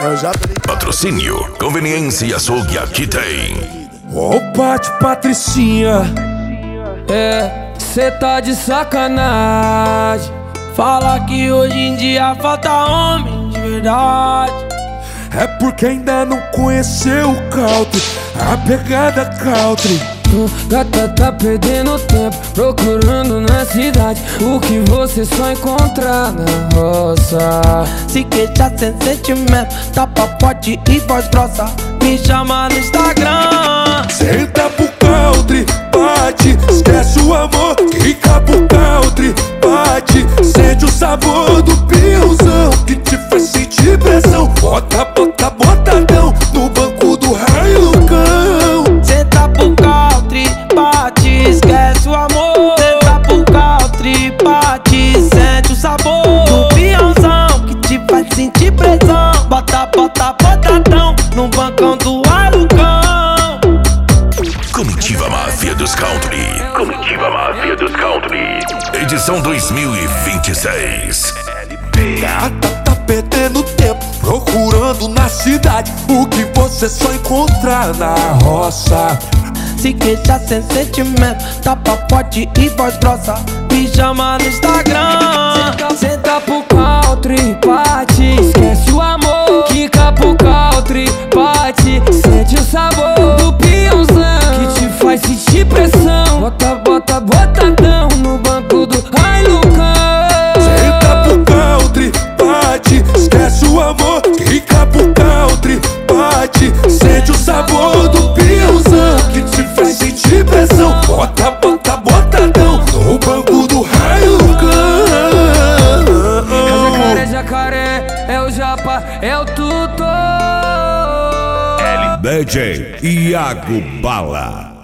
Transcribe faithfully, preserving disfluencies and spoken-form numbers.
Eu já tô ligado. Patrocínio, conveniência e açougue aqui tem. Ô Pati Patricinha, é, cê tá de sacanagem. Fala que hoje em dia falta homem de verdade. É porque ainda não conheceu o country, a pegada country. Gata tá perdendo tempo procurando na cidade o que você só encontrar na roça. Se queixa sem sentimento, tapa forte e voz grossa, me chama no Instagram. Senta pro country, bate, esquece o amor, fica pro country, bate, sente o sabor do piãozão que te faz sentir pressão. Bota, bota, botadão no banco do Hilux. Senta pro country, bate, esquece o amor. Senta pro country, bate, sente o sabor do peãozão que te faz sentir pressão. Bota, bota, botadão no bancão do alucão. Comitiva Máfia dos Country. Comitiva Máfia dos Country. Edição dois mil e vinte e seis. Gata tá perdendo tempo procurando na cidade o que você só encontrar na roça. Se queixa sem sentimento, tapa forte e voz grossa, me chama no Instagram. Senta, senta pro country, bate, esquece o amor, quica pro country, bate, sente o sabor do peãozão que te faz sentir pressão. Bota, bota, botadão no banco do Hilux. Senta pro country, bate, esquece o amor, quica pro country, bate, sente o sabor do peãozão que te faz sentir pressão. Bota, bota, botadão no banco do Hilux. É o jacaré, jacaré, é o japa, é o tutor. D J Iago Bala.